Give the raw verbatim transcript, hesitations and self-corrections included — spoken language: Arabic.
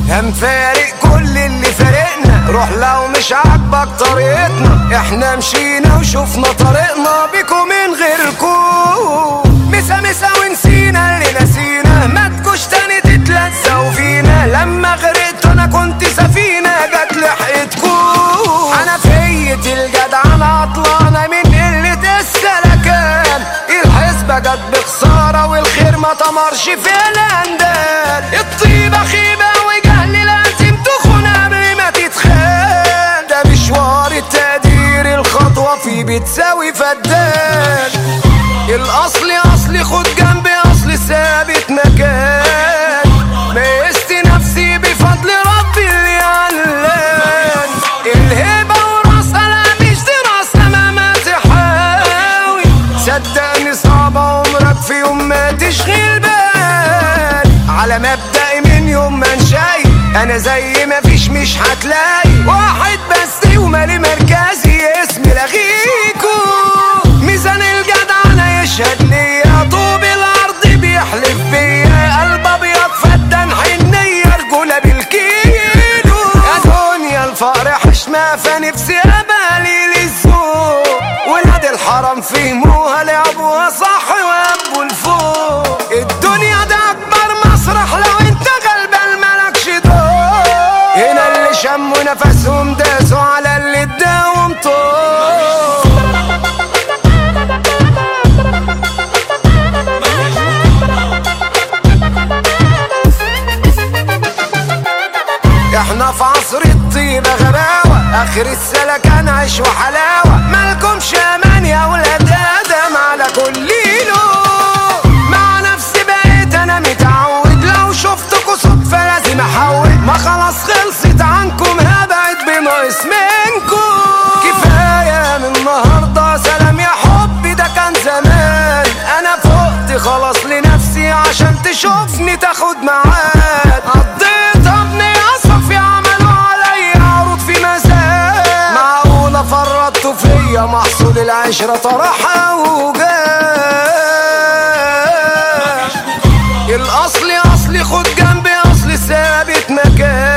هنفارق كل اللي فارقنا، روح لو مش عاجبك طريقتنا، احنا مشينا وشوفنا طريقنا بيكم من غيركم. مسا مسا ونسينا اللي نسينا، ما تجوش تاني تتلزقوا فينا، لما غرقت انا كنت سفينة جت لحقتكم. انا فيت الجدع انا عطلانة من قلة السلكان، الحسبة جت بخسارة والخير ما تمرش في الاندال. الطيبة خيبة وجهل لازم تخون قبل ما تتخان، ده مشوار التقدير الخطوة فيه بتساوي فدان. الاصل اصلي خد جنبي اصل ثابت مكان، ميزت نفسي بفضل ربي اللي علان. الهبة وراسها لا مش دراسة مهما تحاول، صدقني صعبة عمرك في يوم ما تشغل بال. على مبدأي من يوم ما انشأي انا زي ما فيش مش هتلاقي واحد بس ومالي مركزي اسمي لغيكو. ميزان الجدع انا يشهد ليا، طوب الارض بيحلف بيا، قلب ابيض فدان حنية رجولة بالكيلو. يا دنيا الفقر حشمة فنفسي ابالي للسوق، ولاد الحرام فهموها لعبوها صح وابوا لفوق. الدنيا ده اكبر مسرح لو انت غلبان مالكش دور، هنا اللي شموا نفسهم داسوا على اللي اداهم طول. احنا في عصر الطيبة غباوة، اخر السلكان عيش وحلاوة، مالكمش امان يا ولاد ادم على كل لون. مع نفسي بقيت انا متعود، لو شفتكوا صدفة لازم احول، ما خلاص خلصت عنكم هبعد بناقص منكم. كفاية من النهاردة سلام يا حبي ده كان زمان، انا فقت خلاص لنفسي عشان تشوفني تاخد معاد. قضيت ابني اصفي عملوا عليا عروض في مزاد، معقولة فرطتوا فيا محصول العشرة طرحة وجاد. الاصلي اصلي خد جنبي اصل ثابت مكان،